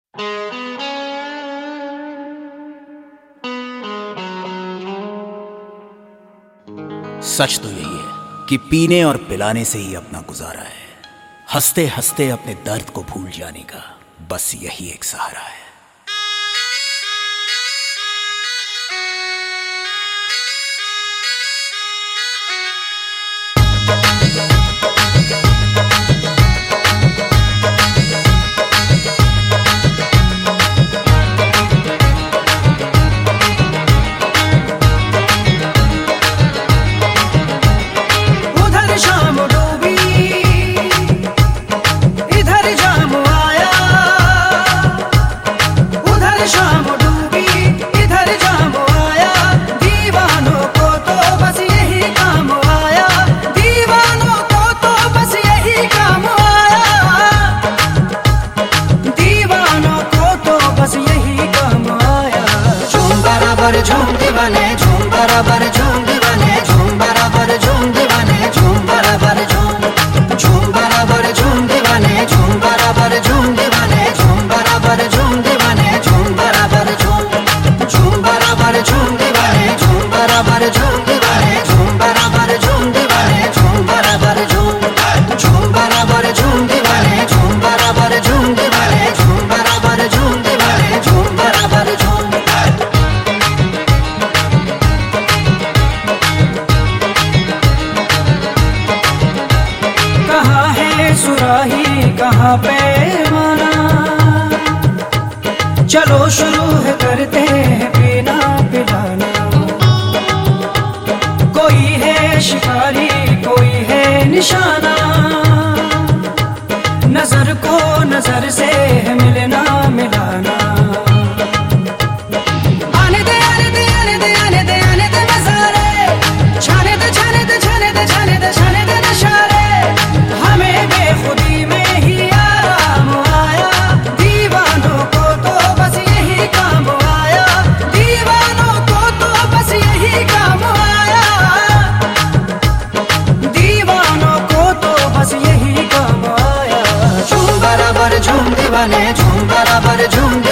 सच तो यही है कि पीने और पिलाने से ही अपना गुजारा है। हंसते हंसते अपने दर्द को भूल जाने का बस यही एक सहारा है। झूम दीवाने झूम बराबर झूम दीवाने झूम बराबर झूम दीवाने झूम बराबर झूम बराबर झूम दीवाने झूम बराबर झूम दीवाने झूम बराबर झूम दीवाने झूम बराबर झूम बराबर झूम दीवाने झूम बराबर झूम दीवाने झूम बराबर झूम दीवाने झूम बराबर झूम बराबर झूम दीवाने झूम बराबर झूम दीवाने झूम बराबर झूम दीवाने झूम बराबर झूम। सुराही कहाँ पे माना, चलो शुरू है करते हैं पीना पिलाना। कोई है शिकारी कोई है निशाना, नजर को नजर से है मिलना मिलाना। आने दे आने दे आने दे आने दे आने दे नजारे, छाने दे छाने दे छाने दे छाने दे छाने दे नशारे। हमें बेखुदी में ही आराम आया, दीवानों को तो बस यही काम आया, दीवानों को तो बस यही काम आया, दीवानों को तो बस यही काम आया। झूम बराबर झूम दीवाने झूम बराबर झूम